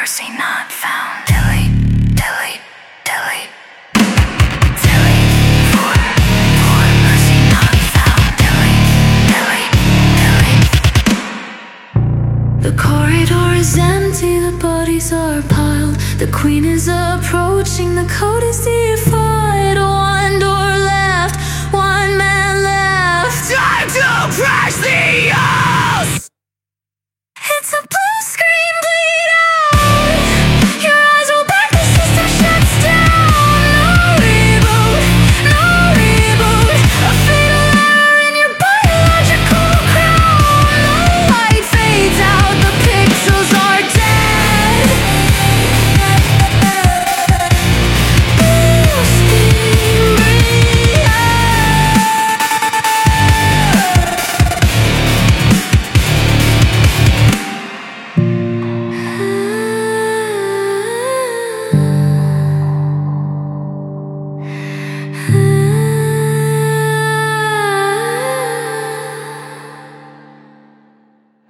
mercy not found. Delete, delete, delete. Delete for mercy not found. Delete, delete, delete. The corridor is empty, the bodies are piled. The queen is approaching, the code is defied. One door left, one man left. Time to crash the earth.